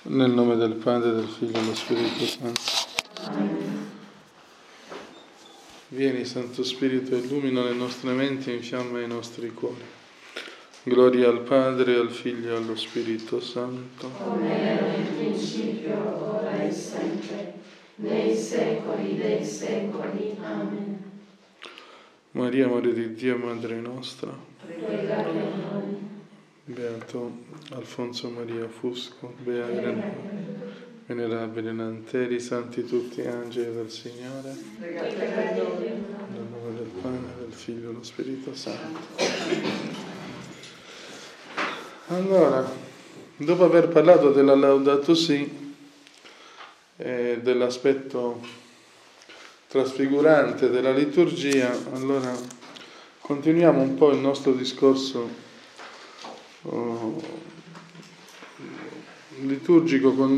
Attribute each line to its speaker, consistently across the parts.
Speaker 1: Nel nome del Padre, del Figlio e dello Spirito Santo. Vieni, Santo Spirito, illumina le nostre menti e infiamma i nostri cuori. Gloria al Padre, al Figlio e allo Spirito Santo.
Speaker 2: Come era nel principio, ora e sempre, nei secoli dei secoli. Amen.
Speaker 1: Maria, Madre di Dio, Madre nostra.
Speaker 2: Prega per noi.
Speaker 1: Beato Alfonso Maria Fusco, venerabile Nanteri, santi tutti angeli del Signore.
Speaker 2: Prega per noi.
Speaker 1: Nel nome del Padre, del Figlio e dello Spirito Santo. Allora, dopo aver parlato della Laudato Si e dell'aspetto trasfigurante della liturgia, allora continuiamo un po' il nostro discorso liturgico con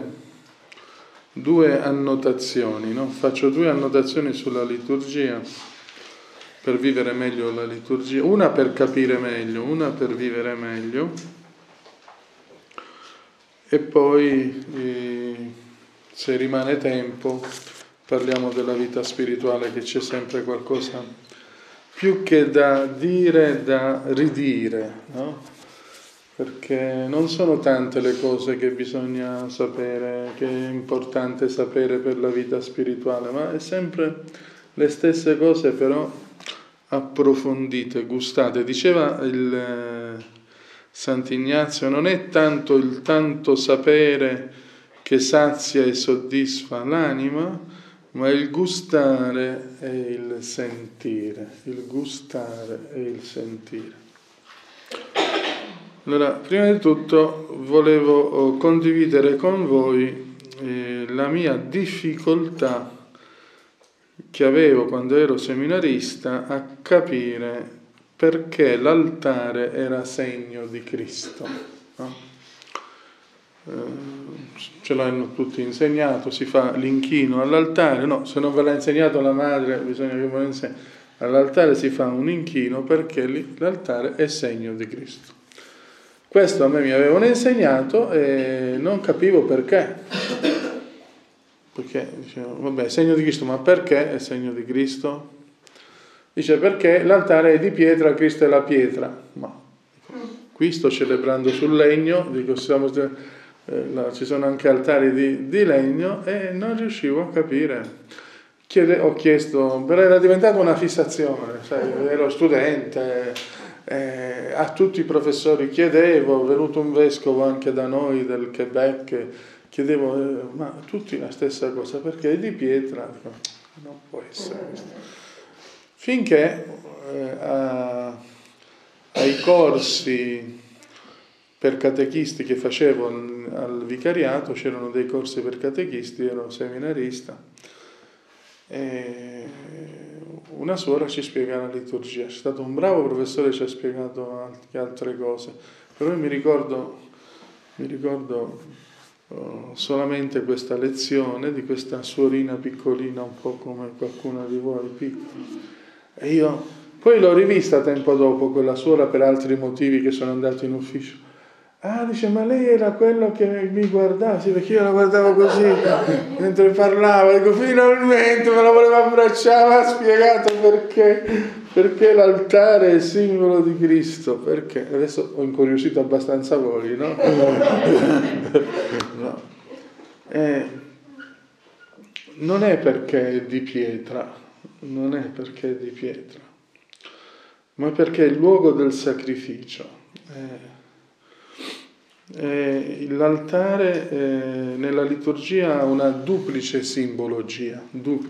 Speaker 1: due annotazioni, no? Faccio due annotazioni sulla liturgia per vivere meglio la liturgia, una per capire meglio, una per vivere meglio, e poi se rimane tempo parliamo della vita spirituale, che c'è sempre qualcosa più che da dire, da ridire, no? Perché non sono tante le cose che bisogna sapere, che è importante sapere per la vita spirituale, ma è sempre le stesse cose però approfondite, gustate. Diceva il Sant'Ignazio, non è tanto il tanto sapere che sazia e soddisfa l'anima, ma il gustare e il sentire, il gustare e il sentire. Allora, prima di tutto volevo condividere con voi la mia difficoltà che avevo quando ero seminarista a capire perché l'altare era segno di Cristo, no? Ce l'hanno tutti insegnato, si fa l'inchino all'altare, no, se non ve l'ha insegnato la madre bisogna che ve lo insegni. All'altare si fa un inchino perché l'altare è segno di Cristo. Questo a me mi avevano insegnato e non capivo perché. Perché dicevo, vabbè, segno di Cristo, ma perché è segno di Cristo? Dice perché l'altare è di pietra, Cristo è la pietra. Ma qui sto celebrando sul legno, dico, ci sono anche altari di legno e non riuscivo a capire. Ho chiesto, però era diventata una fissazione, sai, ero studente. A tutti i professori chiedevo, è venuto un vescovo anche da noi del Quebec, chiedevo, ma tutti la stessa cosa, perché è di pietra? Dico, non può essere questo. Finché ai corsi per catechisti che facevo al vicariato, c'erano dei corsi per catechisti, ero seminarista, e una suora ci spiega la liturgia. C'è stato un bravo professore che ci ha spiegato anche altre cose, però io mi ricordo solamente questa lezione di questa suorina piccolina, un po' come qualcuna di voi piccola, e io poi l'ho rivista tempo dopo quella suora per altri motivi, che sono andato in ufficio. Ah, dice, ma lei era quello che mi guardava? Sì, perché io la guardavo così mentre parlava. Dico, finalmente me la voleva abbracciare, mi ha spiegato perché l'altare è simbolo di Cristo. Perché? Adesso ho incuriosito abbastanza voi, no? No. Non è perché è di pietra, non è perché è di pietra, ma perché è il luogo del sacrificio. L'altare nella liturgia ha una duplice simbologia.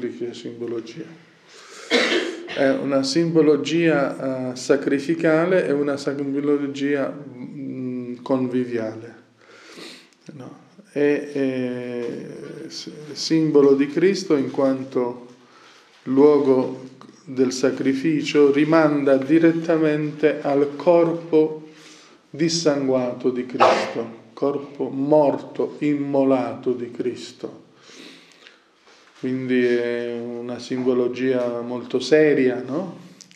Speaker 1: È una simbologia sacrificale e una simbologia conviviale. No? È simbolo di Cristo in quanto luogo del sacrificio, rimanda direttamente al corpo dissanguato di Cristo, corpo morto, immolato di Cristo. Quindi è una simbologia molto seria, no?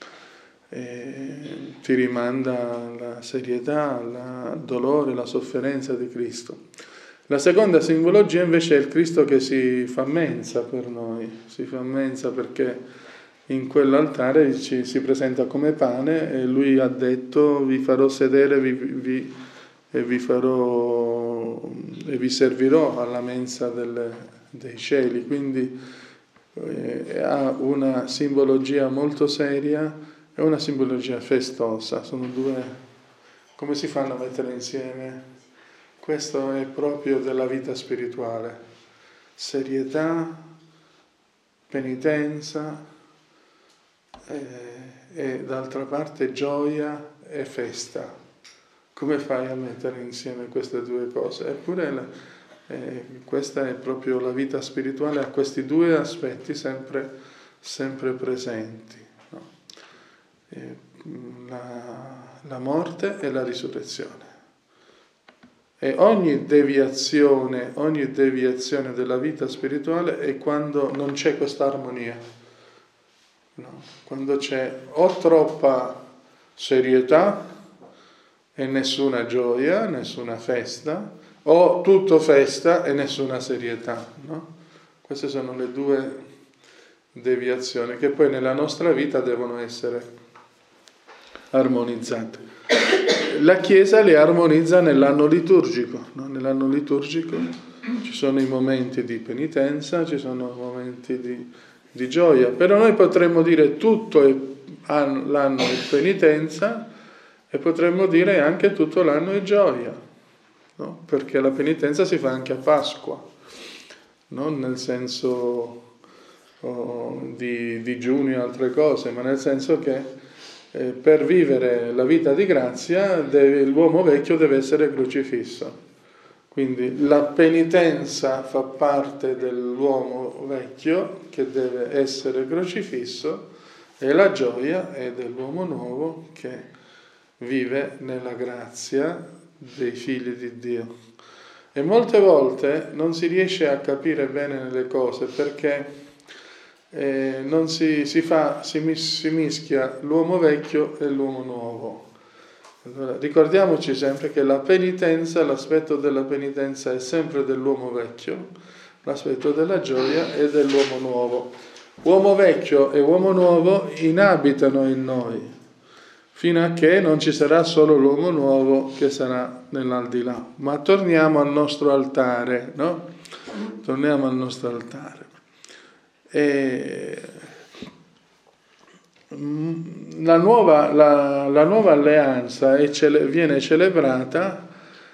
Speaker 1: Ti rimanda alla serietà, al dolore, alla sofferenza di Cristo. La seconda simbologia invece è il Cristo che si fa mensa per noi, si fa mensa perché in quell'altare si presenta come pane e lui ha detto vi farò sedere e vi servirò alla mensa dei cieli, quindi ha una simbologia molto seria e una simbologia festosa, sono due, come si fanno a mettere insieme? Questo è proprio della vita spirituale, serietà, penitenza e d'altra parte gioia e festa. Come fai a mettere insieme queste due cose? Eppure questa è proprio la vita spirituale, ha questi due aspetti sempre presenti, no? La morte e la risurrezione. E ogni deviazione della vita spirituale è quando non c'è questa armonia, no? Quando c'è o troppa serietà e nessuna gioia, nessuna festa, o tutto festa e nessuna serietà, no? Queste sono le due deviazioni che poi nella nostra vita devono essere armonizzate. La Chiesa le armonizza nell'anno liturgico, no? Nell'anno liturgico ci sono i momenti di penitenza, ci sono i momenti di gioia, però noi potremmo dire tutto l'anno è penitenza e potremmo dire anche tutto l'anno è gioia, no? Perché la penitenza si fa anche a Pasqua, non nel senso di digiuni e altre cose, ma nel senso che per vivere la vita di grazia l'uomo vecchio deve essere crocifisso. Quindi la penitenza fa parte dell'uomo vecchio che deve essere crocifisso e la gioia è dell'uomo nuovo che vive nella grazia dei figli di Dio. E molte volte non si riesce a capire bene le cose perché non si mischia l'uomo vecchio e l'uomo nuovo. Allora, ricordiamoci sempre che la penitenza, l'aspetto della penitenza è sempre dell'uomo vecchio, l'aspetto della gioia è dell'uomo nuovo. Uomo vecchio e uomo nuovo inabitano in noi, fino a che non ci sarà solo l'uomo nuovo che sarà nell'aldilà. Ma torniamo al nostro altare, no? Torniamo al nostro altare. La nuova alleanza viene celebrata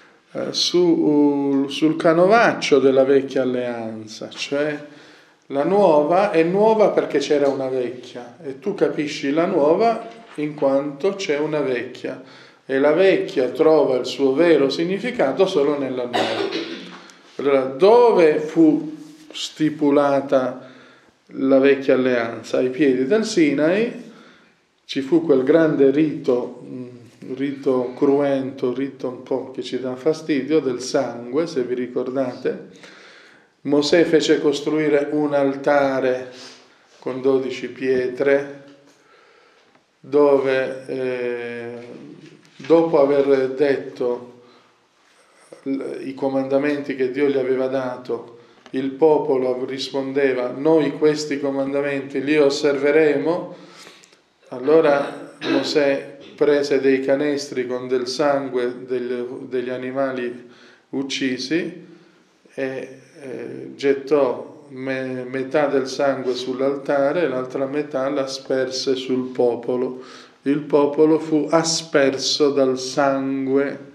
Speaker 1: sul canovaccio della vecchia alleanza, cioè la nuova è nuova perché c'era una vecchia e tu capisci la nuova in quanto c'è una vecchia e la vecchia trova il suo vero significato solo nella nuova. Allora, dove fu stipulata la vecchia alleanza? Ai piedi del Sinai ci fu quel grande rito cruento, rito un po' che ci dà fastidio, del sangue, se vi ricordate. Mosè fece costruire un altare con 12 pietre dove dopo aver detto i comandamenti che Dio gli aveva dato, il popolo rispondeva: noi questi comandamenti li osserveremo. Allora Mosè prese dei canestri con del sangue degli animali uccisi e gettò metà del sangue sull'altare e l'altra metà la sperse sul popolo. Il popolo fu asperso dal sangue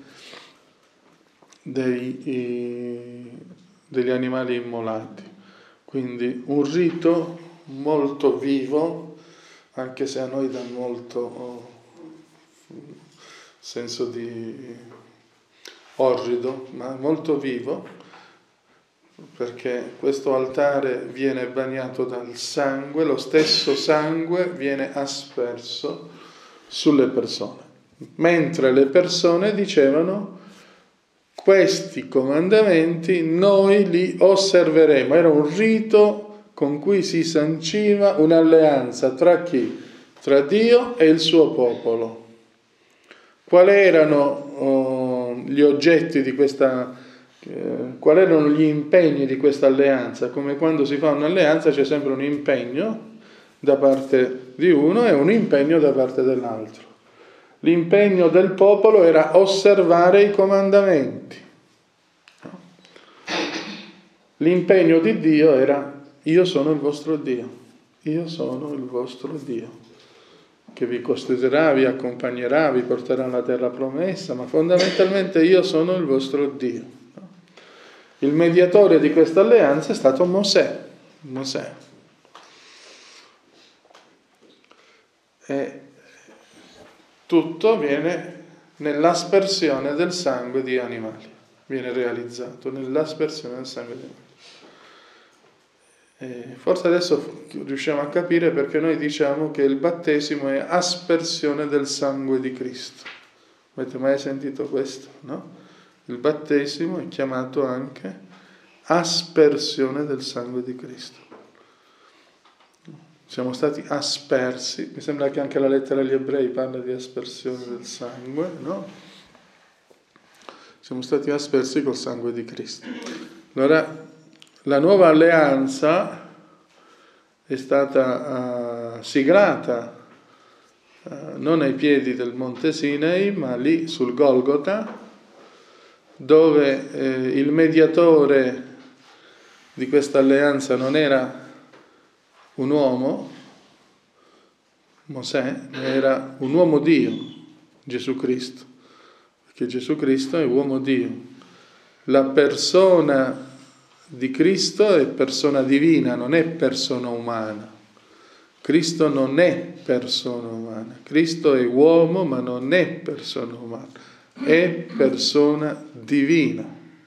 Speaker 1: degli animali immolati. Quindi un rito molto vivo, anche se a noi dà molto senso di orrido, ma molto vivo, perché questo altare viene bagnato dal sangue, lo stesso sangue viene asperso sulle persone, mentre le persone dicevano: questi comandamenti noi li osserveremo. Era un rito con cui si sanciva un'alleanza tra chi? Tra Dio e il suo popolo. Quali erano gli oggetti di questa quali erano gli impegni di questa alleanza. Come quando si fa un'alleanza c'è sempre un impegno da parte di uno e un impegno da parte dell'altro. L'impegno del popolo era osservare i comandamenti. L'impegno di Dio era: io sono il vostro Dio, io sono il vostro Dio, che vi costruirà, vi accompagnerà, vi porterà alla terra promessa, ma fondamentalmente io sono il vostro Dio. Il mediatore di questa alleanza è stato Mosè. E tutto avviene nell'aspersione del sangue di animali, viene realizzato nell'aspersione del sangue di animali. E forse adesso riusciamo a capire perché noi diciamo che il battesimo è aspersione del sangue di Cristo. Avete mai sentito questo? No? Il battesimo è chiamato anche aspersione del sangue di Cristo. Siamo stati aspersi, mi sembra che anche la lettera agli ebrei parla di aspersione del sangue, no? Siamo stati aspersi col sangue di Cristo. Allora, la nuova alleanza è stata siglata non ai piedi del Monte Sinai, ma lì sul Golgota, dove il mediatore di questa alleanza non era un uomo, Mosè, ma era un uomo Dio, Gesù Cristo, perché Gesù Cristo è uomo Dio. La persona di Cristo è persona divina, non è persona umana. Cristo non è persona umana. Cristo è uomo, ma non è persona umana. È persona divina.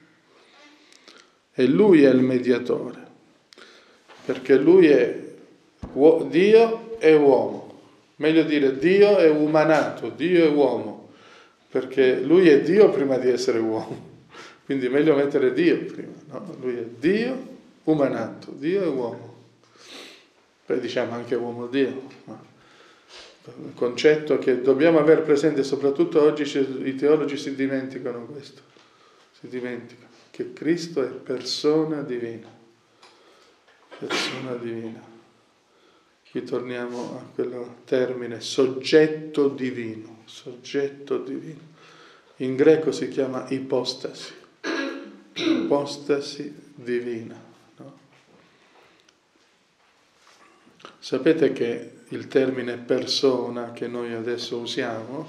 Speaker 1: E Lui è il mediatore, perché Lui è Dio e uomo. Meglio dire Dio è umanato, Dio è uomo, perché Lui è Dio prima di essere uomo. Quindi è meglio mettere Dio prima, no? Lui è Dio umanato, Dio è uomo. Poi diciamo anche uomo-Dio, no? Un concetto che dobbiamo aver presente, soprattutto oggi i teologi si dimenticano questo, si dimenticano che Cristo è persona divina, persona divina. Qui torniamo a quel termine, soggetto divino, soggetto divino. In greco si chiama ipostasi. Ipostasi divina, no? Sapete che il termine persona che noi adesso usiamo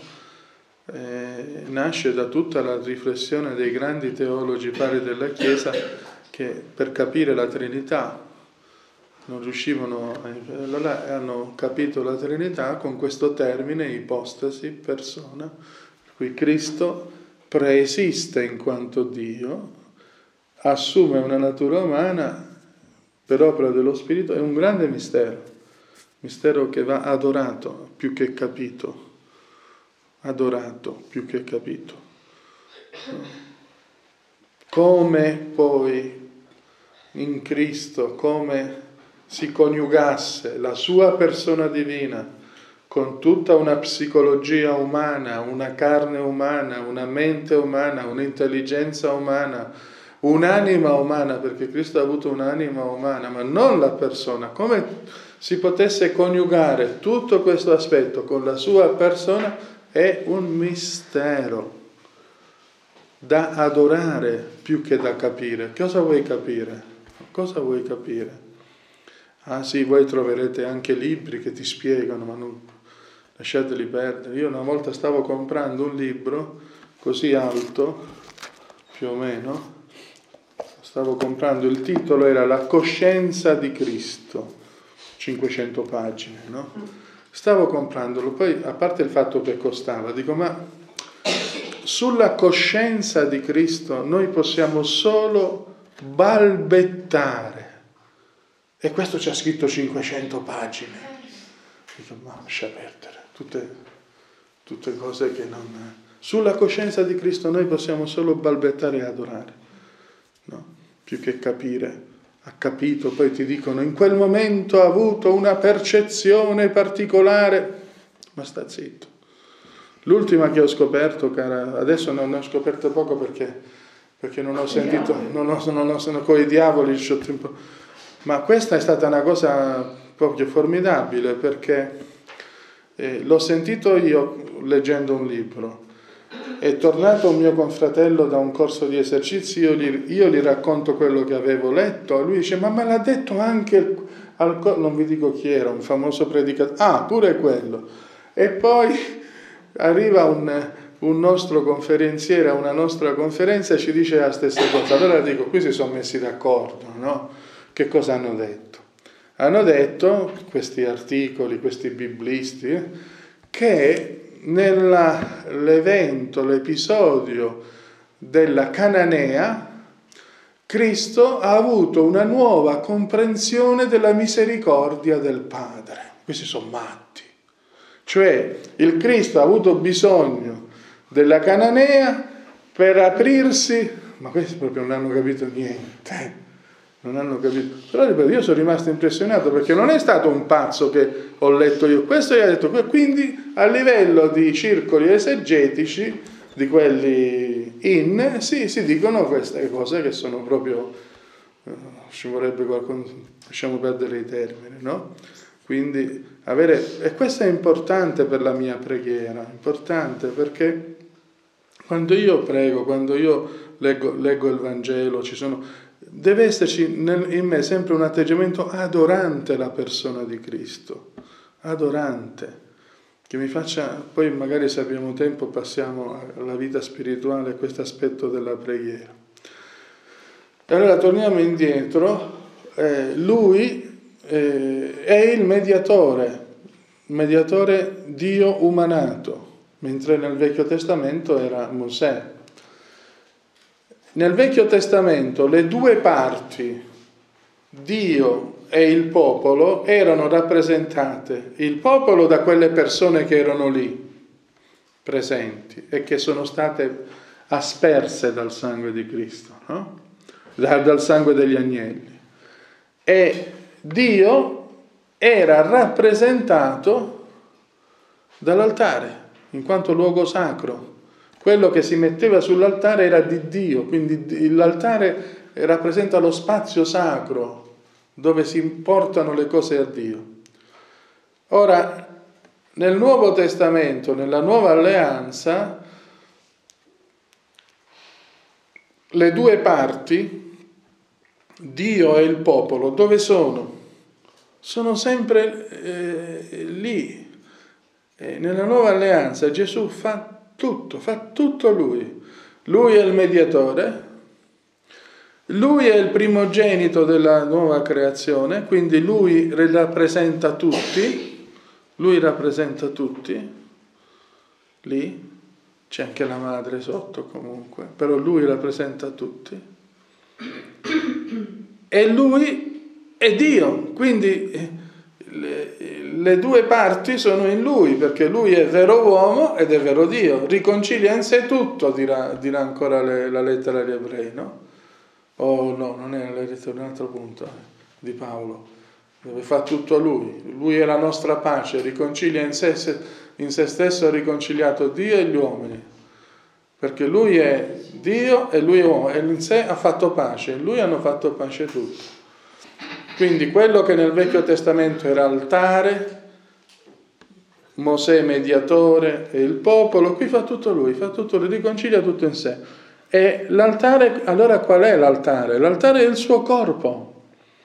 Speaker 1: nasce da tutta la riflessione dei grandi teologi padri della Chiesa che per capire la Trinità non riuscivano, allora hanno capito la Trinità con questo termine ipostasi, persona, per cui Cristo preesiste in quanto Dio, assume una natura umana per opera dello Spirito. È un grande mistero che va adorato più che capito, adorato più che capito. Come poi in Cristo, come si coniugasse la sua persona divina con tutta una psicologia umana, una carne umana, una mente umana, un'intelligenza umana, un'anima umana, perché Cristo ha avuto un'anima umana, ma non la persona. Come si potesse coniugare tutto questo aspetto con la sua persona è un mistero da adorare più che da capire. Cosa vuoi capire? Cosa vuoi capire? Ah sì, voi troverete anche libri che ti spiegano, ma non lasciateli perdere. Io una volta stavo comprando un libro così alto, più o meno, stavo comprando, il titolo era La coscienza di Cristo, 500 pagine, no? Stavo comprandolo, poi a parte il fatto che costava, dico ma sulla coscienza di Cristo noi possiamo solo balbettare. E questo c'è scritto 500 pagine. Dico, ma lascia perdere, tutte cose che non... Sulla coscienza di Cristo noi possiamo solo balbettare e adorare, no? Più che capire. Ha capito, poi ti dicono, in quel momento ha avuto una percezione particolare, ma sta zitto. L'ultima che ho scoperto, cara, adesso non ne ho scoperto poco perché perché non ho sentito, con i diavoli, ma questa è stata una cosa proprio formidabile, perché l'ho sentito io leggendo un libro. È tornato un mio confratello da un corso di esercizi, io gli racconto quello che avevo letto, e lui dice: ma me l'ha detto anche non vi dico chi era, un famoso predicatore, pure quello. E poi arriva un nostro conferenziere a una nostra conferenza e ci dice la stessa cosa. Allora dico, qui si sono messi d'accordo, no? Che cosa hanno detto? Hanno detto, questi articoli, questi biblisti, che l'episodio della Cananea, Cristo ha avuto una nuova comprensione della misericordia del Padre. Questi sono matti. Cioè, il Cristo ha avuto bisogno della Cananea per aprirsi, ma questi proprio non hanno capito niente. Non hanno capito. Però ripeto, io sono rimasto impressionato, perché non è stato un pazzo che ho letto io, questo gli ha detto. Quindi a livello di circoli esegetici, di quelli si dicono queste cose che sono proprio, ci vorrebbe qualcuno, lasciamo perdere i termini, no? Quindi e questo è importante per la mia preghiera, importante perché quando io prego, quando io leggo il Vangelo, deve esserci in me sempre un atteggiamento adorante la persona di Cristo, adorante, che mi faccia, poi magari se abbiamo tempo passiamo alla vita spirituale, questo aspetto della preghiera. E allora torniamo indietro, lui è il mediatore Dio umanato, mentre nel Vecchio Testamento era Mosè. Nel Vecchio Testamento le due parti, Dio e il popolo, erano rappresentate. Il popolo da quelle persone che erano lì, presenti, e che sono state asperse dal sangue di Cristo, no? Dal sangue degli agnelli. E Dio era rappresentato dall'altare, in quanto luogo sacro. Quello che si metteva sull'altare era di Dio, quindi l'altare rappresenta lo spazio sacro dove si portano le cose a Dio. Ora, nel Nuovo Testamento, nella Nuova Alleanza, le due parti, Dio e il popolo, dove sono? Sono sempre lì. Nella Nuova Alleanza Gesù fa tutto lui. Lui è il mediatore, lui è il primogenito della nuova creazione, quindi lui rappresenta tutti, lì c'è anche la madre sotto comunque, però lui rappresenta tutti, e lui è Dio, quindi le due parti sono in lui, perché lui è vero uomo ed è vero Dio, riconcilia in sé tutto, dirà ancora la lettera agli ebrei, no? No, non è la lettera, un altro punto di Paolo, dove fa tutto lui è la nostra pace, riconcilia in se stesso, ha riconciliato Dio e gli uomini, perché lui è Dio e lui è uomo, e in sé ha fatto pace, in lui hanno fatto pace tutti. Quindi quello che nel Vecchio Testamento era altare, Mosè mediatore e il popolo, qui fa tutto lui, riconcilia tutto in sé. E l'altare, allora qual è l'altare? L'altare è il suo corpo,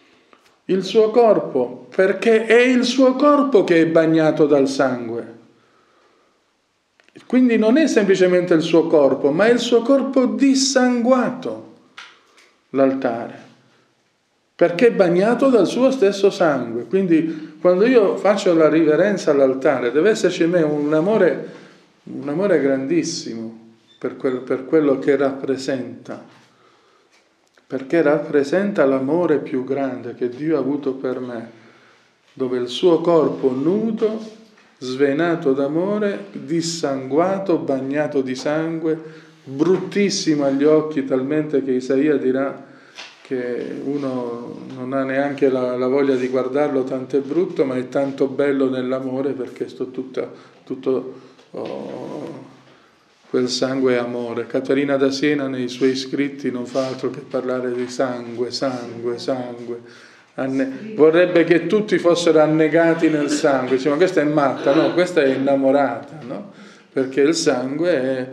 Speaker 1: perché è il suo corpo che è bagnato dal sangue. Quindi non è semplicemente il suo corpo, ma è il suo corpo dissanguato, l'altare, perché è bagnato dal suo stesso sangue. Quindi quando io faccio la riverenza all'altare deve esserci in me un amore grandissimo per quello che rappresenta, perché rappresenta l'amore più grande che Dio ha avuto per me, dove il suo corpo nudo, svenato d'amore, dissanguato, bagnato di sangue, bruttissimo agli occhi, talmente che Isaia dirà che uno non ha neanche la voglia di guardarlo, tanto è brutto, ma è tanto bello nell'amore, perché tutto quel sangue è amore. Caterina da Siena nei suoi scritti non fa altro che parlare di sangue, sangue, sangue. Vorrebbe che tutti fossero annegati nel sangue. Dice, ma questa è matta, no, questa è innamorata, no? Perché il sangue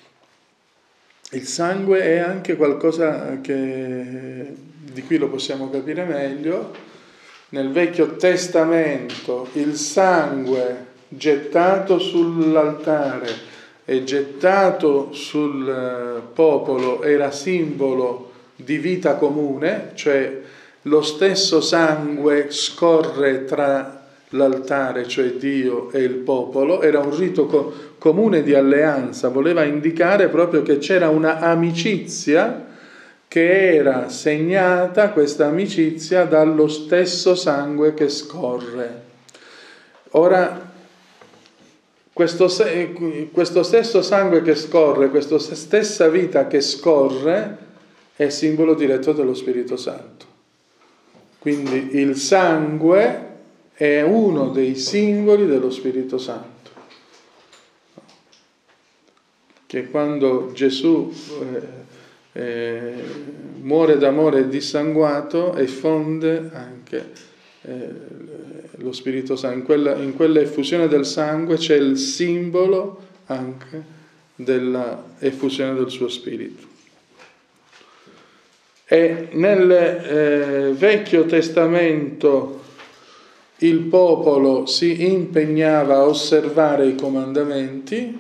Speaker 1: è anche qualcosa di cui lo possiamo capire meglio. Nel Vecchio Testamento il sangue gettato sull'altare e gettato sul popolo era simbolo di vita comune, cioè lo stesso sangue scorre tra l'altare, cioè Dio, e il popolo. Era un rito comune di alleanza, voleva indicare proprio che c'era una amicizia che era segnata, questa amicizia, dallo stesso sangue che scorre. Ora, questo stesso sangue che scorre, questa stessa vita che scorre, è simbolo diretto dello Spirito Santo. Quindi il sangue è uno dei simboli dello Spirito Santo, che quando Gesù muore d'amore dissanguato effonde anche lo Spirito Santo. In quella effusione del sangue c'è il simbolo anche della effusione del suo Spirito. E nel Vecchio Testamento il popolo si impegnava a osservare i comandamenti,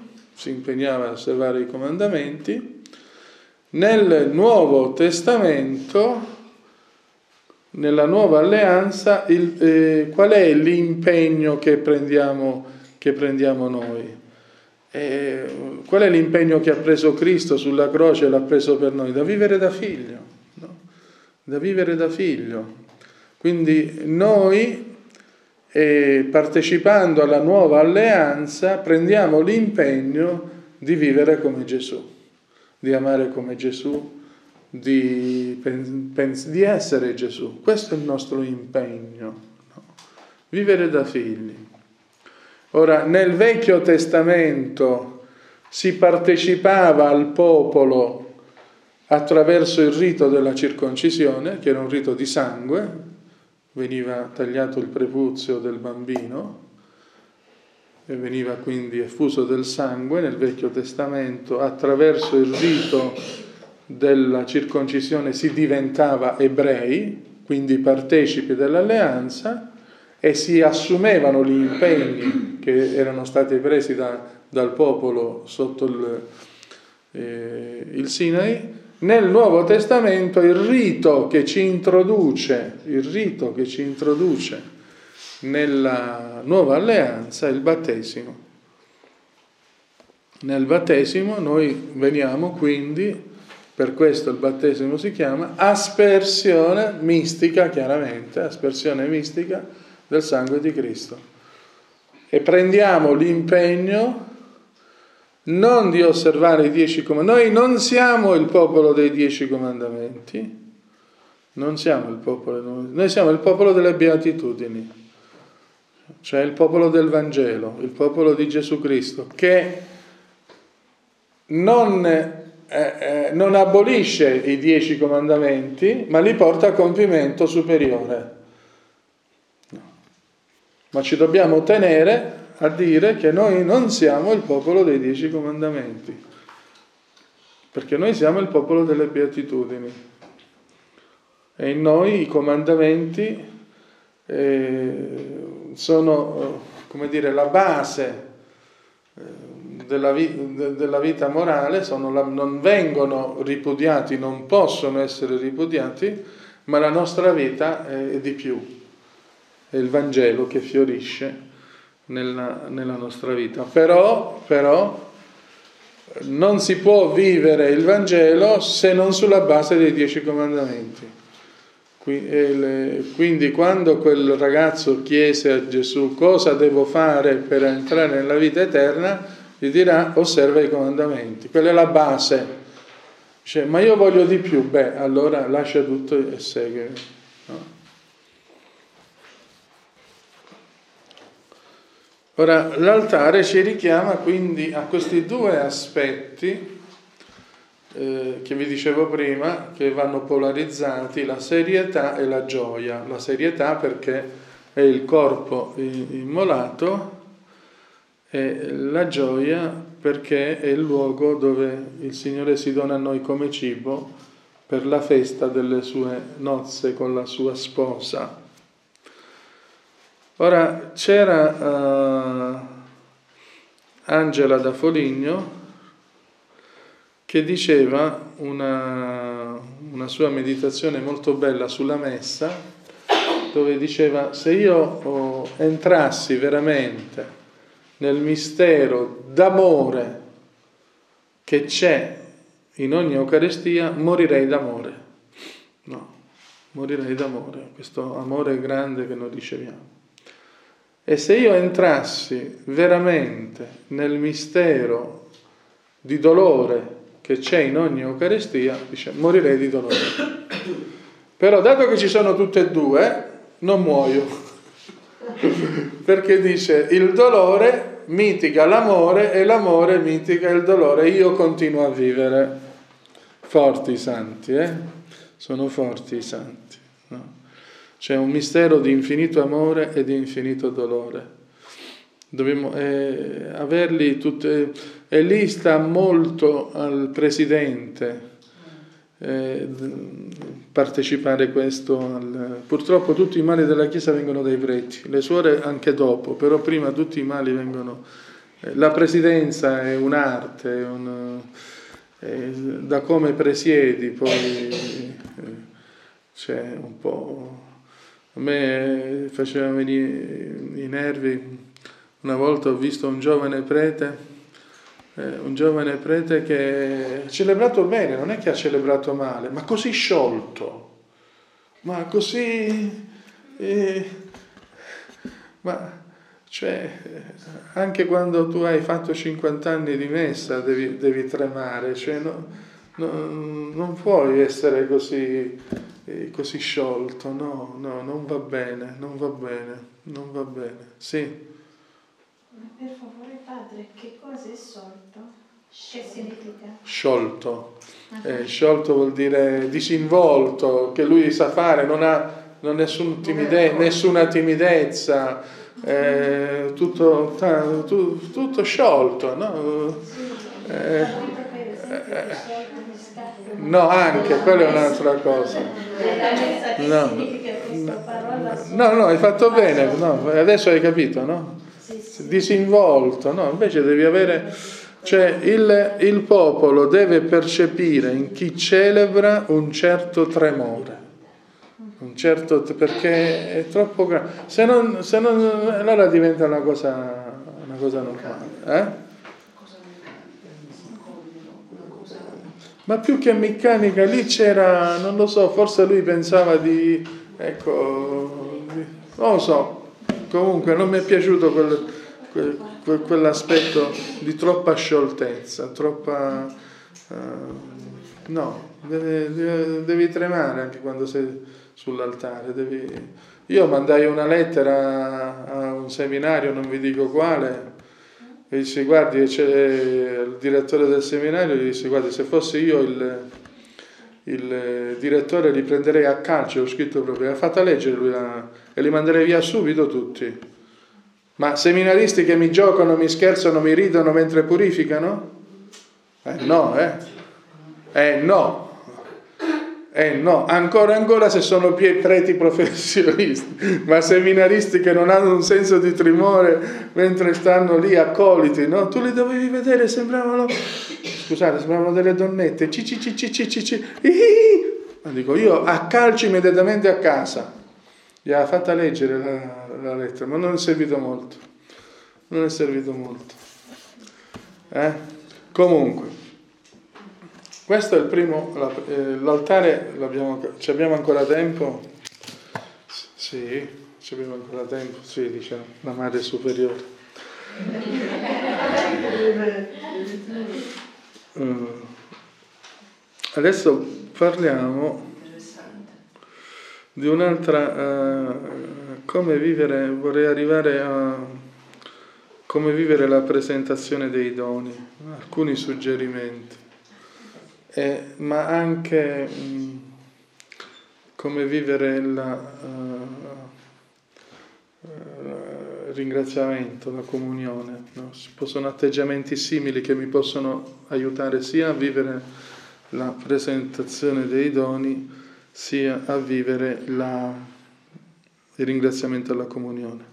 Speaker 1: Nel Nuovo Testamento, nella Nuova Alleanza, qual è l'impegno che prendiamo noi? Qual è l'impegno che ha preso Cristo sulla croce e l'ha preso per noi? Da vivere da figlio, no? Da vivere da figlio. Quindi noi, partecipando alla Nuova Alleanza, prendiamo l'impegno di vivere come Gesù, di amare come Gesù, di essere Gesù. Questo è il nostro impegno, no? Vivere da figli. Ora, nel Vecchio Testamento si partecipava al popolo attraverso il rito della circoncisione, che era un rito di sangue, veniva tagliato il prepuzio del bambino e veniva quindi effuso del sangue. Nel Vecchio Testamento, attraverso il rito della circoncisione, si diventava ebrei, quindi partecipi dell'alleanza, e si assumevano gli impegni che erano stati presi dal popolo sotto il Sinai. Nel Nuovo Testamento il rito che ci introduce nella Nuova Alleanza è il battesimo. Nel battesimo noi veniamo quindi, per questo il battesimo si chiama aspersione mistica, chiaramente, aspersione mistica del sangue di Cristo. E prendiamo l'impegno non di osservare i 10 comandamenti. Noi non siamo il popolo dei 10 comandamenti, noi siamo il popolo delle beatitudini, cioè il popolo del Vangelo, il popolo di Gesù Cristo, che non abolisce i 10 comandamenti, ma li porta a compimento superiore. No. Ma ci dobbiamo tenere a dire che noi non siamo il popolo dei 10 comandamenti, perché noi siamo il popolo delle beatitudini, e in noi i comandamenti sono, come dire, la base della vita morale, non vengono ripudiati, non possono essere ripudiati, ma la nostra vita è di più, è il Vangelo che fiorisce nella nostra vita. Però non si può vivere il Vangelo se non sulla base dei 10 comandamenti. Quindi quando quel ragazzo chiese a Gesù cosa devo fare per entrare nella vita eterna, gli dirà: osserva i comandamenti. Quella è la base. Dice: ma io voglio di più. Allora lascia tutto e seguimi, no? Ora, l'altare ci richiama quindi a questi due aspetti che vi dicevo prima, che vanno polarizzati, la serietà e la gioia. La serietà perché è il corpo immolato, e la gioia perché è il luogo dove il Signore si dona a noi come cibo per la festa delle sue nozze con la sua sposa. Ora, c'era Angela da Foligno che diceva una sua meditazione molto bella sulla messa, dove diceva: se io entrassi veramente nel mistero d'amore che c'è in ogni Eucaristia, morirei d'amore. No, morirei d'amore, questo amore grande che noi riceviamo. E se io entrassi veramente nel mistero di dolore che c'è in ogni Eucaristia, dice, morirei di dolore. Però dato che ci sono tutte e due, non muoio. Perché dice, il dolore mitiga l'amore e l'amore mitiga il dolore. Io continuo a vivere. Forti i santi, Sono forti i santi, no? C'è un mistero di infinito amore e di infinito dolore. Dobbiamo averli tutti, e lì sta molto al presidente partecipare questo. Purtroppo tutti i mali della Chiesa vengono dai preti, le suore anche dopo, però prima tutti i mali vengono. La presidenza è un'arte, da come presiedi poi c'è un po'. A me faceva venire i nervi. Una volta ho visto un giovane prete che ha celebrato bene, non è che ha celebrato male, ma così sciolto, ma così, cioè, anche quando tu hai fatto 50 anni di messa devi tremare, cioè non puoi essere così sciolto, no, non va bene, sì.
Speaker 3: Per favore, padre, che cosa è sciolto? Che significa?
Speaker 1: Sciolto. Sciolto vuol dire disinvolto, che lui sa fare, non ha nessuna timidezza, tutto sciolto, no? No, anche, quella è un'altra cosa. No, hai fatto bene, no, adesso hai capito, no? Disinvolto, no? Invece devi avere, cioè il popolo deve percepire in chi celebra un certo tremore, perché è troppo grande, se non allora diventa una cosa normale, Ma più che meccanica, lì c'era, non lo so, forse lui pensava non lo so, comunque non mi è piaciuto quell'aspetto di troppa scioltezza, no, devi tremare anche quando sei sull'altare. Io mandai una lettera a un seminario, non vi dico quale, e dice, guardi, c'è il direttore del seminario, gli dice, guardi, se fossi io il direttore li prenderei a calcio, ho scritto proprio, l'ha fatta leggere lui e li manderei via subito tutti. Ma seminaristi che mi giocano, mi scherzano, mi ridono mentre purificano? No. Ancora se sono preti professionisti, ma seminaristi che non hanno un senso di timore mentre stanno lì accoliti, no? Tu li dovevi vedere, sembravano delle donnette, ma dico, io a calcio immediatamente a casa. Gli ha fatta leggere la lettera, ma non è servito molto. Comunque, questo è il primo, l'altare ci abbiamo ancora tempo? Sì, ci abbiamo ancora tempo, sì, dice la Madre Superiore. Adesso parliamo di un'altra, come vivere, vorrei arrivare come vivere la presentazione dei doni, alcuni suggerimenti, ma anche come vivere il ringraziamento, la comunione. No? Sono atteggiamenti simili che mi possono aiutare sia a vivere la presentazione dei doni, sia a vivere il ringraziamento alla comunione.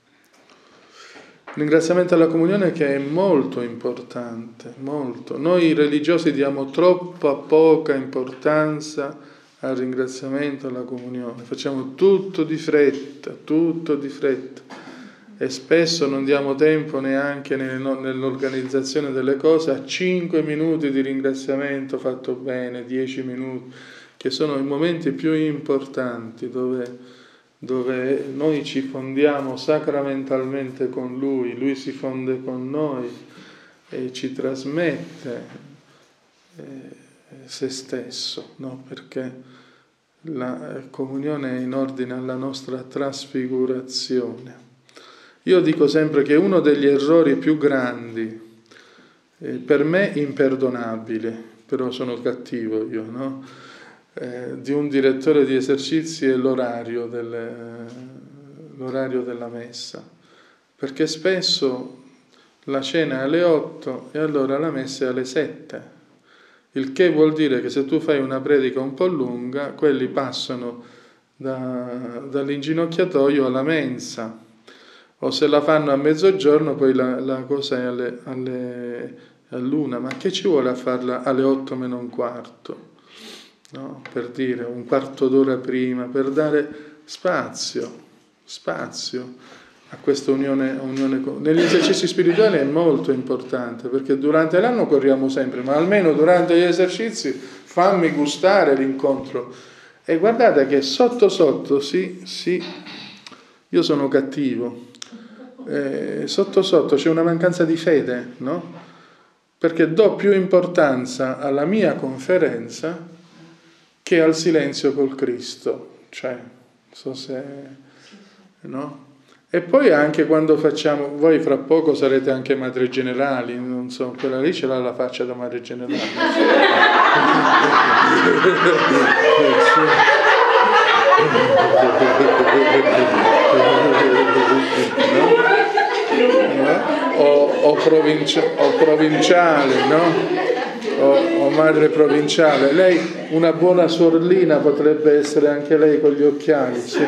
Speaker 1: Il ringraziamento alla comunione che è molto importante, molto. Noi religiosi diamo troppa poca importanza al ringraziamento, alla comunione. Facciamo tutto di fretta e spesso non diamo tempo neanche nell'organizzazione delle cose a 5 minuti di ringraziamento fatto bene, 10 minuti, che sono i momenti più importanti dove noi ci fondiamo sacramentalmente con Lui si fonde con noi e ci trasmette se stesso, no? Perché la comunione è in ordine alla nostra trasfigurazione. Io dico sempre che uno degli errori più grandi, per me imperdonabili, però sono cattivo io, no? Di un direttore di esercizi è l'orario della messa, perché spesso la cena è alle 8 e allora la messa è alle 7, il che vuol dire che se tu fai una predica un po' lunga, quelli passano dall'inginocchiatoio alla mensa, o se la fanno a mezzogiorno poi la cosa è all'1, ma che ci vuole a farla alle 8 meno un quarto? No? Per dire un quarto d'ora prima, per dare spazio a questa unione. Negli esercizi spirituali è molto importante, perché durante l'anno corriamo sempre, ma almeno durante gli esercizi fammi gustare l'incontro. E guardate che sotto sì, io sono cattivo, sotto c'è una mancanza di fede, no? Perché do più importanza alla mia conferenza che al silenzio col Cristo, cioè, so se, no? E poi anche quando facciamo, voi fra poco sarete anche madri generali, non so, quella lì ce l'ha la faccia da madre generale. No? O provinciale, no? O madre provinciale. Lei, una buona sorellina, potrebbe essere anche lei con gli occhiali, sì.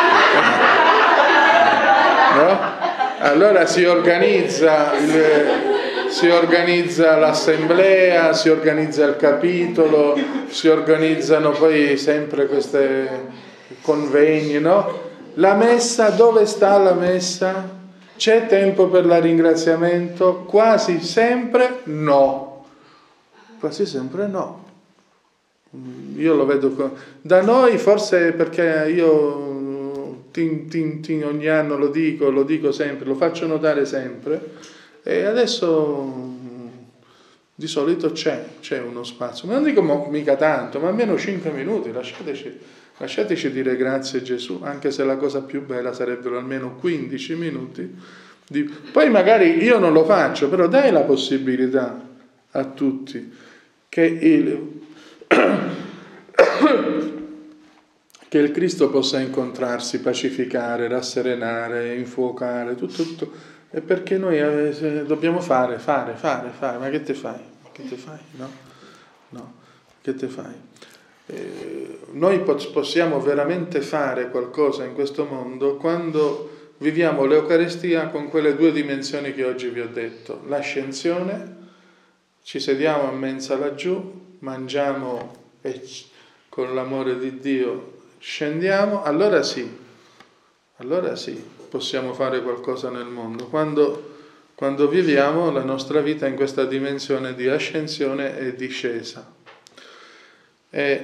Speaker 1: No? Allora si organizza l'assemblea, si organizza il capitolo, si organizzano poi sempre questi convegni, no? La messa, dove sta la messa? C'è tempo per il ringraziamento? Quasi sempre no. Quasi sempre no. Io lo vedo da noi, forse perché io ogni anno lo dico sempre, lo faccio notare sempre, e adesso di solito c'è uno spazio, ma non dico mica tanto, ma almeno 5 minuti, lasciateci dire grazie Gesù, anche se la cosa più bella sarebbero almeno 15 minuti. Poi magari io non lo faccio, però dai la possibilità a tutti che il Cristo possa incontrarsi, pacificare, rasserenare, infuocare, tutto. E perché noi dobbiamo fare, ma che te fai? No, che te fai? Noi possiamo veramente fare qualcosa in questo mondo quando viviamo l'Eucaristia con quelle 2 dimensioni che oggi vi ho detto, l'ascensione, ci sediamo a mensa laggiù, mangiamo e con l'amore di Dio scendiamo, allora sì, possiamo fare qualcosa nel mondo, quando viviamo la nostra vita in questa dimensione di ascensione e discesa. E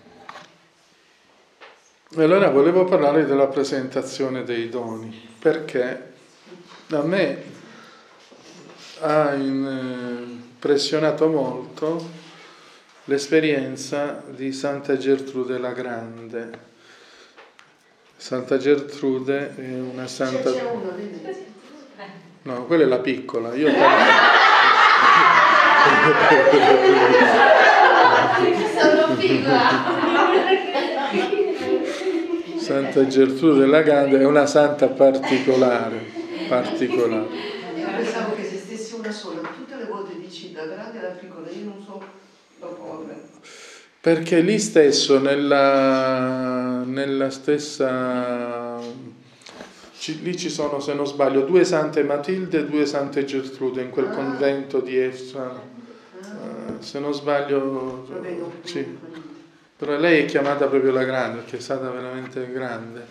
Speaker 1: allora volevo parlare della presentazione dei doni, perché a me ha impressionato molto l'esperienza di Santa Gertrude la Grande. Santa Gertrude è una santa... No, quella è la piccola. Io
Speaker 2: sono piccola.
Speaker 1: Santa Gertrude la Grande è una santa particolare.
Speaker 4: Io pensavo che esistesse una sola, tutte le volte dici la grande e la piccola, io non so dopo.
Speaker 1: Perché lì stesso, nella stessa... lì ci sono, se non sbaglio, 2 sante Matilde e 2 sante Gertrude in quel convento di Efsa. Se non sbaglio... sì. Però lei è chiamata proprio la Grande, perché è stata veramente grande.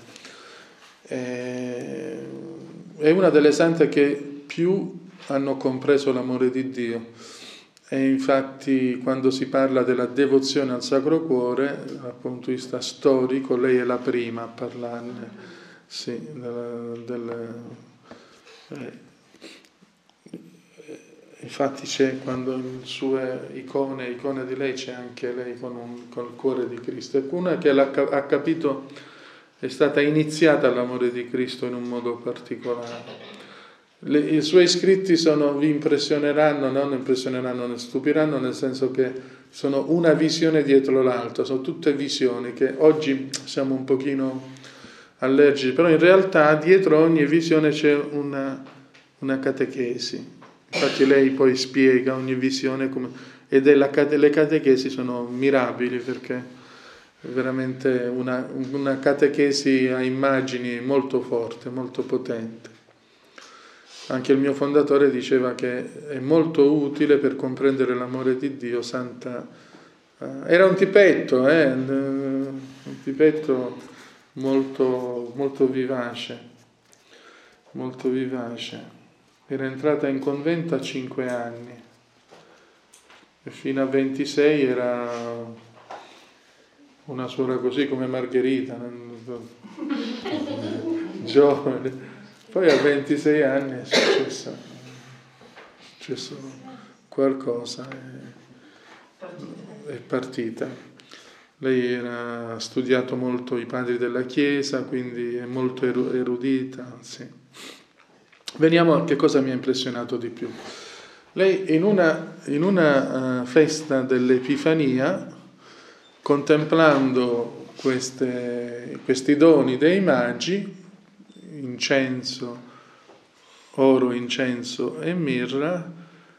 Speaker 1: È una delle sante che più hanno compreso l'amore di Dio. E infatti quando si parla della devozione al Sacro Cuore, dal punto di vista storico, lei è la prima a parlarne. Sì, infatti c'è, quando in sue icone di lei, c'è anche lei con il cuore di Cristo. È una che ha capito, è stata iniziata all'amore di Cristo in un modo particolare. I suoi scritti vi impressioneranno, ne stupiranno, nel senso che sono una visione dietro l'altra, sono tutte visioni che oggi siamo un pochino allergici, però in realtà dietro ogni visione c'è una catechesi. Infatti lei poi spiega ogni visione le catechesi sono mirabili, perché è veramente una catechesi a immagini molto forte, molto potente. Anche il mio fondatore diceva che è molto utile per comprendere l'amore di Dio, era un tipetto molto, molto vivace, molto vivace. Era entrata in convento a 5 anni e fino a 26 era una suora così come Margherita, giovane. Poi a 26 anni è successo qualcosa, è partita. Lei ha studiato molto i padri della Chiesa, quindi è molto erudita. Sì. Veniamo a che cosa mi ha impressionato di più. Lei in una festa dell'Epifania, contemplando questi doni dei magi, incenso, oro, incenso e mirra,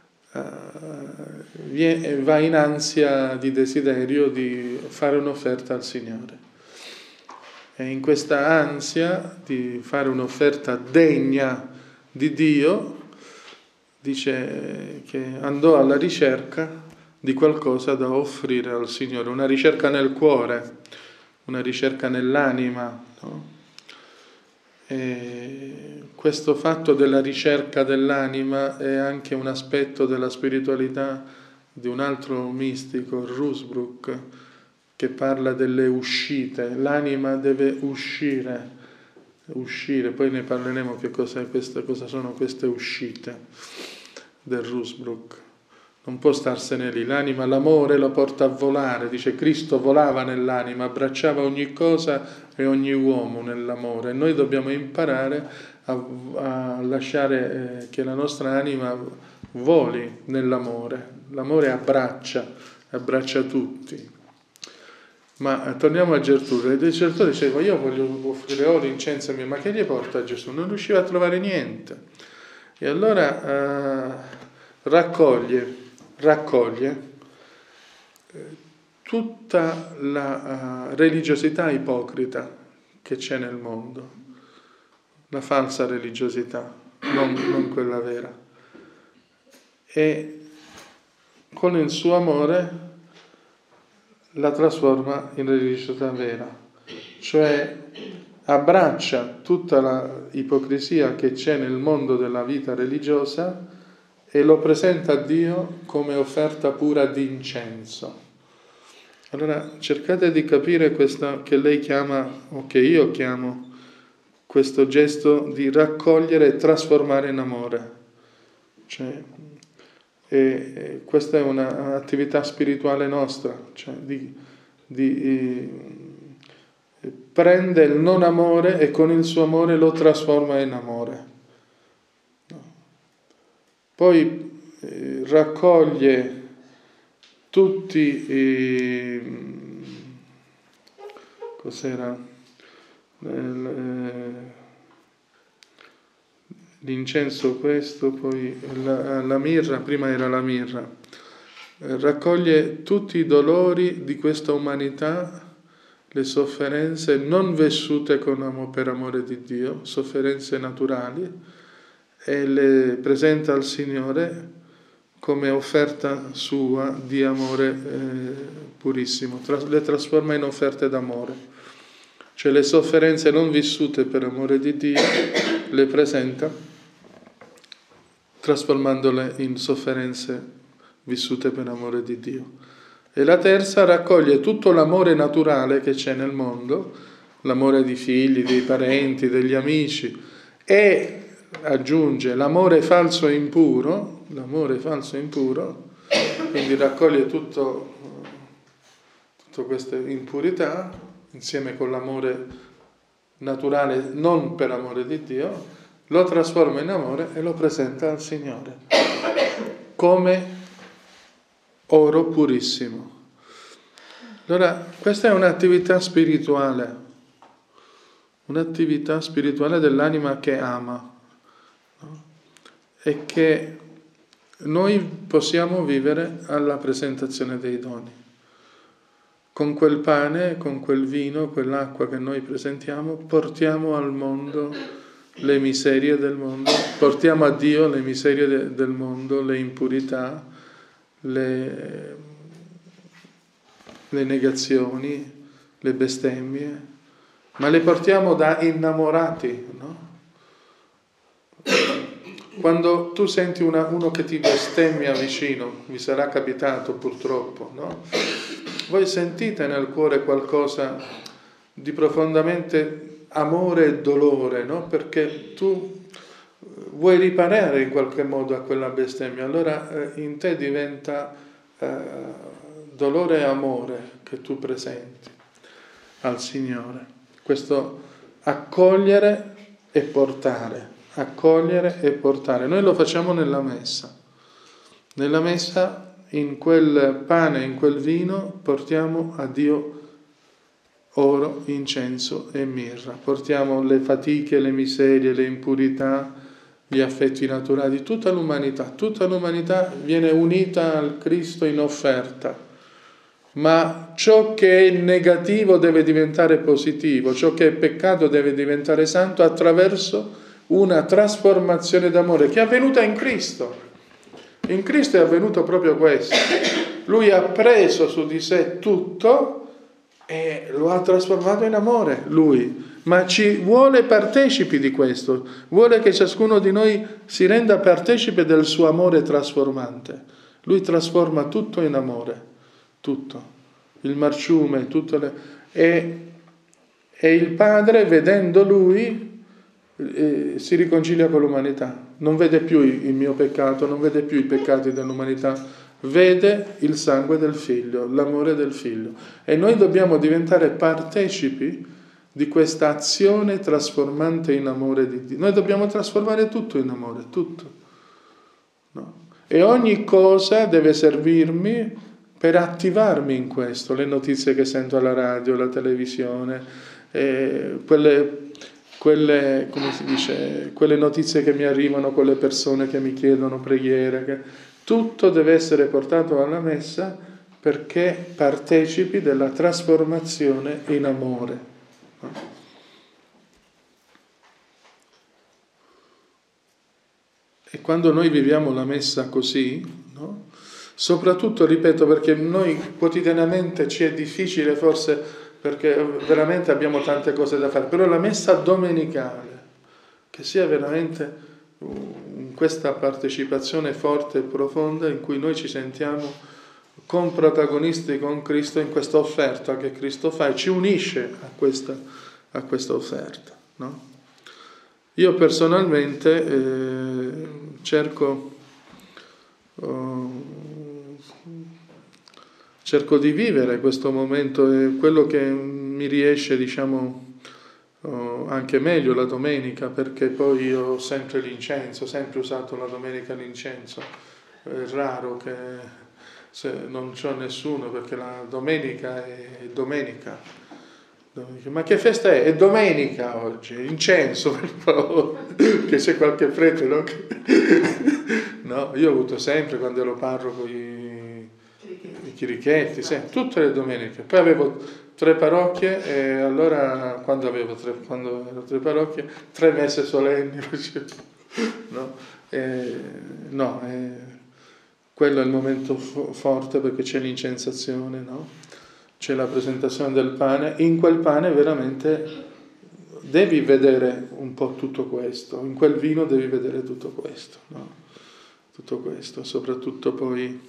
Speaker 1: va in ansia di desiderio di fare un'offerta al Signore. E in questa ansia di fare un'offerta degna di Dio, dice che andò alla ricerca di qualcosa da offrire al Signore, una ricerca nel cuore, una ricerca nell'anima, no? E questo fatto della ricerca dell'anima è anche un aspetto della spiritualità di un altro mistico, Rusbrook, che parla delle uscite. L'anima deve uscire, poi ne parleremo che cosa sono queste uscite del Rusbrook. Non può starsene lì, l'anima, l'amore lo porta a volare, dice Cristo volava nell'anima, abbracciava ogni cosa e ogni uomo nell'amore. Noi dobbiamo imparare a lasciare che la nostra anima voli nell'amore. L'amore abbraccia tutti. Ma torniamo a Gertrude. Gertrude diceva: io voglio offrire oro, incenso mio, ma che gli porta a Gesù? Non riusciva a trovare niente. E allora raccoglie tutta la religiosità ipocrita che c'è nel mondo, la falsa religiosità, non quella vera, e con il suo amore la trasforma in religiosità vera, cioè abbraccia tutta la ipocrisia che c'è nel mondo della vita religiosa e lo presenta a Dio come offerta pura di incenso. Allora cercate di capire questa che lei chiama, o che io chiamo, questo gesto di raccogliere e trasformare in amore. Cioè, e questa è un'attività spirituale nostra, cioè prende il non amore e con il suo amore lo trasforma in amore. poi raccoglie tutti cos'era? L'incenso questo, poi la mirra, prima era la mirra, raccoglie tutti i dolori di questa umanità, le sofferenze non vissute per amore di Dio, sofferenze naturali, e le presenta al Signore come offerta sua di amore purissimo, le trasforma in offerte d'amore. Cioè le sofferenze non vissute per amore di Dio le presenta trasformandole in sofferenze vissute per amore di Dio. E la terza raccoglie tutto l'amore naturale che c'è nel mondo, l'amore dei figli, dei parenti, degli amici, e aggiunge l'amore falso e impuro, quindi raccoglie tutto queste impurità insieme con l'amore naturale non per amore di Dio, lo trasforma in amore e lo presenta al Signore come oro purissimo. Allora, questa è un'attività spirituale dell'anima che ama, no? E che noi possiamo vivere alla presentazione dei doni. Con quel pane, con quel vino, quell'acqua che noi presentiamo, portiamo al mondo le miserie del mondo, portiamo a Dio le miserie del mondo, le impurità, le negazioni, le bestemmie, ma le portiamo da innamorati, no? Quando tu senti uno che ti bestemmia vicino, vi sarà capitato purtroppo, no? Voi sentite nel cuore qualcosa di profondamente amore e dolore, no? Perché tu vuoi riparare in qualche modo a quella bestemmia, allora in te diventa dolore e amore che tu presenti al Signore. Questo accogliere e portare. Noi lo facciamo nella messa. Nella messa, in quel pane, in quel vino, portiamo a Dio oro, incenso e mirra. Portiamo le fatiche, le miserie, le impurità, gli affetti naturali, tutta l'umanità. Tutta l'umanità viene unita al Cristo in offerta. Ma ciò che è negativo deve diventare positivo, ciò che è peccato deve diventare santo attraverso una trasformazione d'amore che è avvenuta in Cristo. In Cristo è avvenuto proprio questo. Lui ha preso su di sé tutto e lo ha trasformato in amore, Lui. Ma ci vuole partecipi di questo. Vuole che ciascuno di noi si renda partecipe del suo amore trasformante. Lui trasforma tutto in amore. Tutto. Il marciume, e il Padre, vedendo Lui, si riconcilia con l'umanità, non vede più il mio peccato, non vede più i peccati dell'umanità, vede il sangue del Figlio, l'amore del Figlio, e noi dobbiamo diventare partecipi di questa azione trasformante in amore di Dio. Noi dobbiamo trasformare tutto in amore, tutto, no? E ogni cosa deve servirmi per attivarmi in questo, le notizie che sento alla radio, la televisione, come si dice, quelle notizie che mi arrivano, quelle persone che mi chiedono preghiere, tutto deve essere portato alla messa perché partecipi della trasformazione in amore. E quando noi viviamo la messa così, no? Soprattutto, ripeto, perché noi quotidianamente ci è difficile forse, perché veramente abbiamo tante cose da fare, però la messa domenicale, che sia veramente in questa partecipazione forte e profonda in cui noi ci sentiamo comprotagonisti con Cristo in questa offerta che Cristo fa e ci unisce a questa offerta, no? Io personalmente cerco di vivere questo momento, e quello che mi riesce, anche meglio la domenica, perché poi io ho sempre l'incenso, ho sempre usato la domenica l'incenso. È raro che se non c'ho nessuno, perché la domenica è domenica. Ma che festa è? È domenica oggi, incenso per favore, che c'è qualche prete, no? No, io ho avuto sempre, quando ero parroco, i chirichetti, tutte le domeniche. Poi avevo 3 parrocchie e allora quando ero 3 parrocchie, 3 messe solenni facevo, no? Quello è il momento forte, perché c'è l'incensazione, no? C'è la presentazione del pane. In quel pane veramente devi vedere un po' tutto questo, in quel vino devi vedere tutto questo, no? Tutto questo, soprattutto poi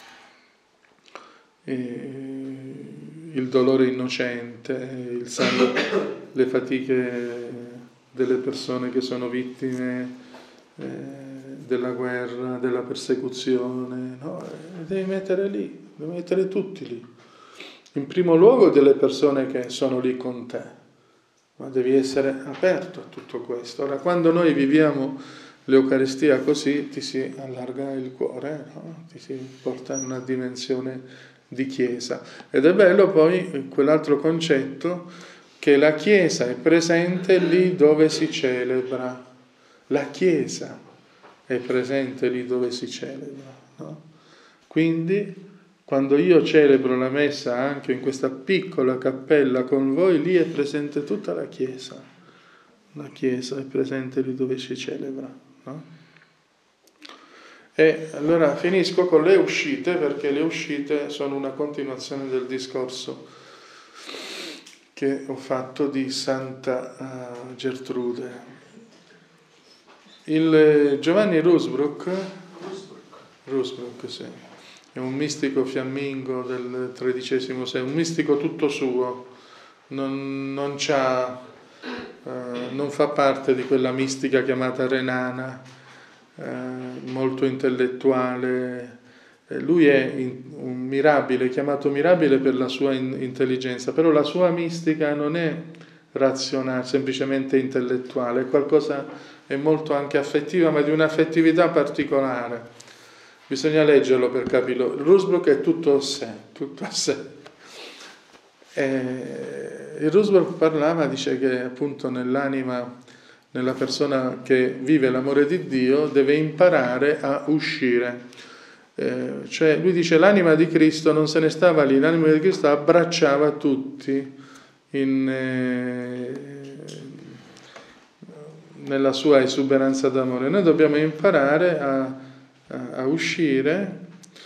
Speaker 1: il dolore innocente, il sangue, le fatiche delle persone che sono vittime della guerra, della persecuzione, no? Devi mettere lì, devi mettere tutti lì. In primo luogo delle persone che sono lì con te, ma devi essere aperto a tutto questo. Ora, quando noi viviamo l'Eucaristia così, ti si allarga il cuore, no? Ti si porta in una dimensione di Chiesa. Ed è bello poi quell'altro concetto, che la Chiesa è presente lì dove si celebra. La Chiesa è presente lì dove si celebra, no? Quindi, quando io celebro la messa anche in questa piccola cappella con voi, lì è presente tutta la Chiesa. La Chiesa è presente lì dove si celebra, no? E allora finisco con le uscite, perché le uscite sono una continuazione del discorso che ho fatto di Santa Gertrude. Il Giovanni Rusbrook, sì, è un mistico fiammingo del XIII secolo, un mistico tutto suo, non fa parte di quella mistica chiamata renana, molto intellettuale. Lui è un mirabile, chiamato mirabile per la sua intelligenza, però la sua mistica non è razionale, semplicemente intellettuale, è qualcosa, è molto anche affettiva, ma di un'affettività particolare. Bisogna leggerlo per capirlo. Rusbrook è tutto a sé, tutto a sé. Il Rusbrook parlava, dice che appunto nell'anima, nella persona che vive l'amore di Dio, deve imparare a uscire. Cioè lui dice l'anima di Cristo non se ne stava lì, l'anima di Cristo abbracciava tutti nella sua esuberanza d'amore. Noi dobbiamo imparare a uscire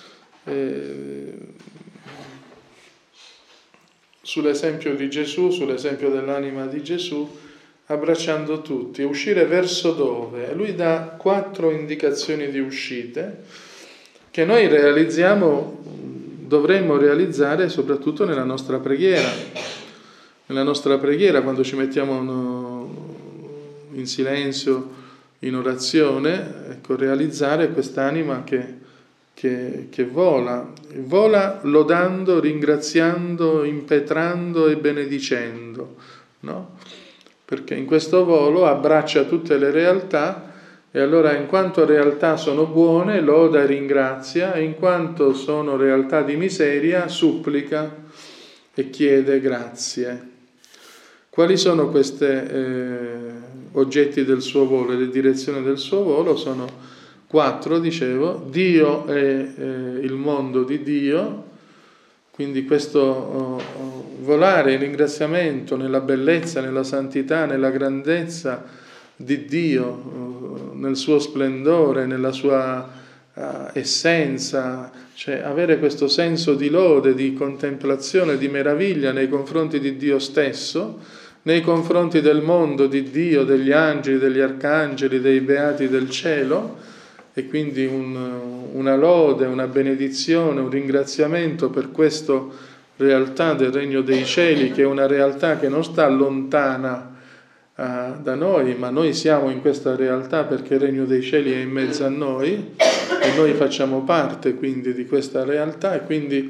Speaker 1: sull'esempio di Gesù, sull'esempio dell'anima di Gesù, abbracciando tutti. Uscire verso dove? Lui dà 4 indicazioni di uscite che noi dovremmo realizzare soprattutto nella nostra preghiera. Nella nostra preghiera, quando ci mettiamo in silenzio, in orazione, ecco, realizzare quest'anima che vola lodando, ringraziando, impetrando e benedicendo, no? Perché in questo volo abbraccia tutte le realtà, e allora in quanto realtà sono buone, loda e ringrazia, e in quanto sono realtà di miseria, supplica e chiede grazie. Quali sono questi oggetti del suo volo, le direzioni del suo volo? Sono 4, dicevo. Dio è il mondo di Dio, quindi questo volare in ringraziamento nella bellezza, nella santità, nella grandezza di Dio, nel suo splendore, nella sua essenza, cioè avere questo senso di lode, di contemplazione, di meraviglia nei confronti di Dio stesso, nei confronti del mondo di Dio, degli angeli, degli arcangeli, dei beati del cielo, e quindi una lode, una benedizione, un ringraziamento per questa realtà del Regno dei Cieli, che è una realtà che non sta lontana da noi, ma noi siamo in questa realtà perché il Regno dei Cieli è in mezzo a noi e noi facciamo parte quindi di questa realtà, e quindi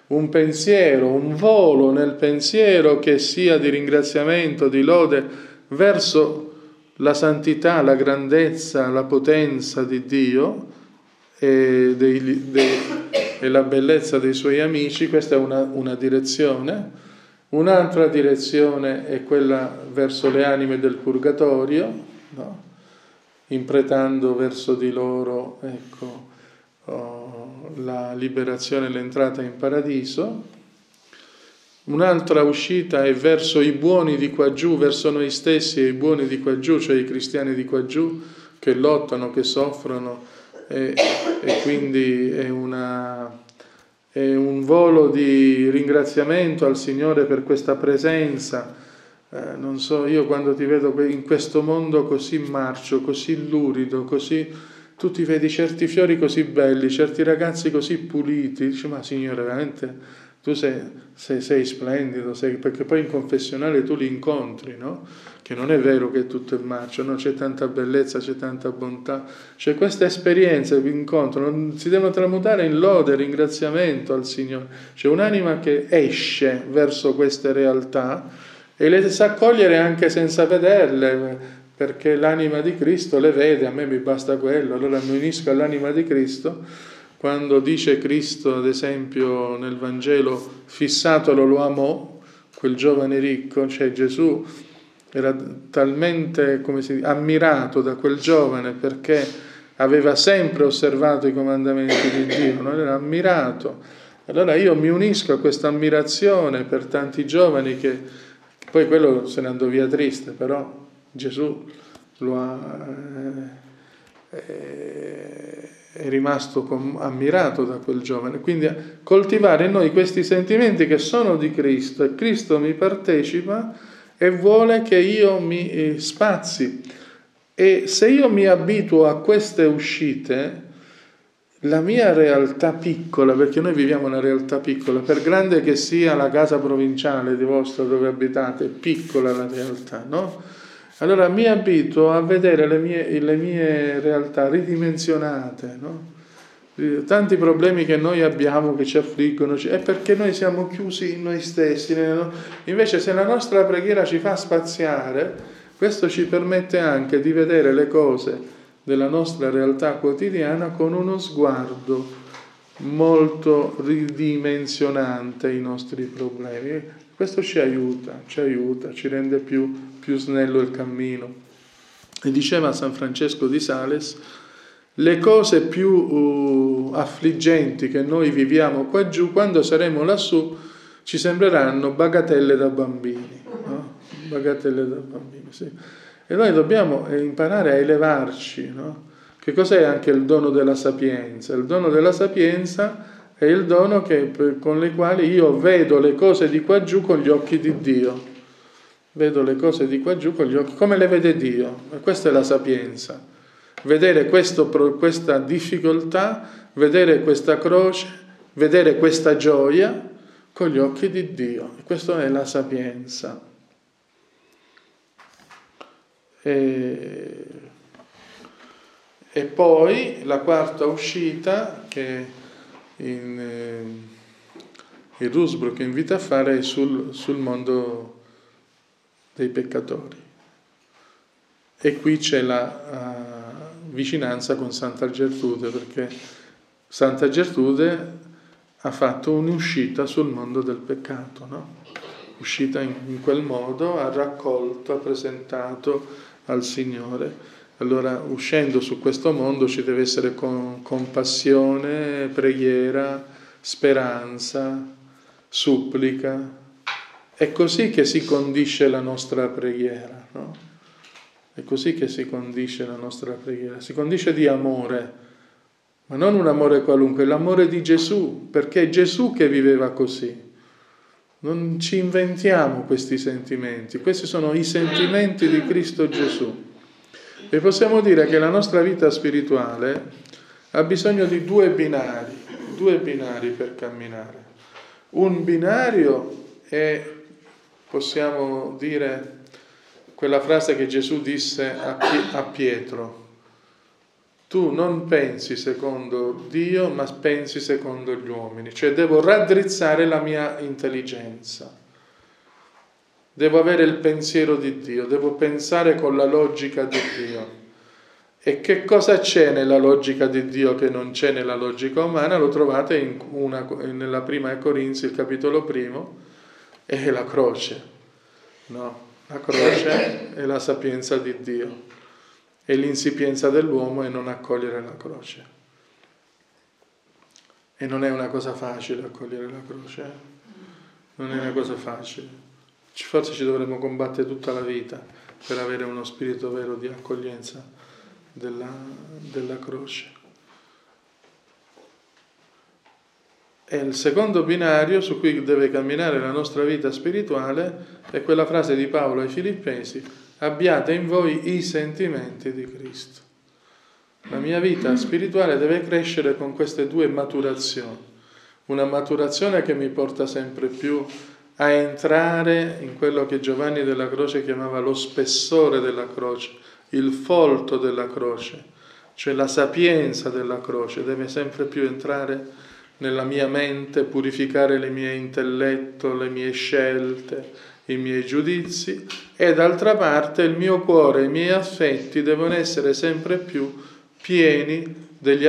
Speaker 1: un pensiero, un volo nel pensiero che sia di ringraziamento, di lode verso la santità, la grandezza, la potenza di Dio e la bellezza dei suoi amici. Questa è una direzione. Un'altra direzione è quella verso le anime del purgatorio, no? Impretando verso di loro, la liberazione e l'entrata in paradiso. Un'altra uscita è verso i buoni di qua giù, verso noi stessi e i buoni di qua giù, cioè i cristiani di qua giù che lottano, che soffrono, e quindi è un volo di ringraziamento al Signore per questa presenza. Non so, io quando ti vedo in questo mondo così marcio, così lurido, così, tu ti vedi certi fiori così belli, certi ragazzi così puliti, dici, ma Signore, veramente tu sei splendido, perché poi in confessionale tu li incontri, no? Che non è vero che tutto è marcio, no? C'è tanta bellezza, c'è tanta bontà, c'è questa esperienza che incontrano, si devono tramutare in lode, ringraziamento al Signore. C'è un'anima che esce verso queste realtà e le sa cogliere anche senza vederle, perché l'anima di Cristo le vede, a me mi basta quello, allora mi unisco all'anima di Cristo. Quando dice Cristo, ad esempio, nel Vangelo, fissatolo lo amò, quel giovane ricco, cioè Gesù era talmente, ammirato da quel giovane perché aveva sempre osservato i comandamenti di Dio, no? Era ammirato. Allora io mi unisco a questa ammirazione per tanti giovani che poi quello se ne andò via triste, però Gesù lo ha... è rimasto ammirato da quel giovane. Quindi coltivare in noi questi sentimenti che sono di Cristo, e Cristo mi partecipa e vuole che io mi spazi. E se io mi abituo a queste uscite, la mia realtà piccola, perché noi viviamo una realtà piccola, per grande che sia la casa provinciale di vostra dove abitate, è piccola la realtà, no? Allora mi abituo a vedere le mie realtà ridimensionate, no? Tanti problemi che noi abbiamo, che ci affliggono, è perché noi siamo chiusi in noi stessi. Invece se la nostra preghiera ci fa spaziare, questo ci permette anche di vedere le cose della nostra realtà quotidiana con uno sguardo molto ridimensionante i nostri problemi. Questo ci aiuta, ci rende più snello il cammino. E diceva San Francesco di Sales, le cose più affliggenti che noi viviamo qua giù, quando saremo lassù, ci sembreranno bagatelle da bambini, no? Bagatelle da bambini, sì. E noi dobbiamo imparare a elevarci, no? Che cos'è anche il dono della sapienza? Il dono della sapienza è il dono con le quali io vedo le cose di qua giù con gli occhi di Dio. Vedo le cose di qua giù con gli occhi, come le vede Dio. E questa è la sapienza. Vedere questa difficoltà, vedere questa croce, vedere questa gioia con gli occhi di Dio. E questa è la sapienza. E poi la quarta uscita che il Rusbrook invita a fare è sul mondo dei peccatori. E qui c'è la vicinanza con Santa Gertrude, perché Santa Gertrude ha fatto un'uscita sul mondo del peccato, no? Uscita in quel modo, ha raccolto, ha presentato al Signore. Allora, uscendo su questo mondo ci deve essere compassione, preghiera, speranza, supplica. È così che si condisce la nostra preghiera, no? È così che si condisce la nostra preghiera. Si condisce di amore, ma non un amore qualunque, l'amore di Gesù, perché è Gesù che viveva così. Non ci inventiamo questi sentimenti, questi sono i sentimenti di Cristo Gesù. E possiamo dire che la nostra vita spirituale ha bisogno di due binari per camminare. Un binario è, possiamo dire, quella frase che Gesù disse a Pietro: tu non pensi secondo Dio, ma pensi secondo gli uomini. Cioè devo raddrizzare la mia intelligenza. Devo avere il pensiero di Dio, devo pensare con la logica di Dio. E che cosa c'è nella logica di Dio che non c'è nella logica umana? Lo trovate nella prima Corinzi, il capitolo 1, è la croce. No, la croce è la sapienza di Dio. E l'insipienza dell'uomo è non accogliere la croce. E non è una cosa facile accogliere la croce. Non è una cosa facile. Forse ci dovremmo combattere tutta la vita per avere uno spirito vero di accoglienza della croce. E il secondo binario su cui deve camminare la nostra vita spirituale è quella frase di Paolo ai Filippesi: abbiate in voi i sentimenti di Cristo. La mia vita spirituale deve crescere con queste due maturazioni. Una maturazione che mi porta sempre più a entrare in quello che Giovanni della Croce chiamava lo spessore della croce, il folto della croce, cioè la sapienza della croce deve sempre più entrare nella mia mente, purificare il mio intelletto, le mie scelte, i miei giudizi, e d'altra parte il mio cuore, i miei affetti devono essere sempre più pieni degli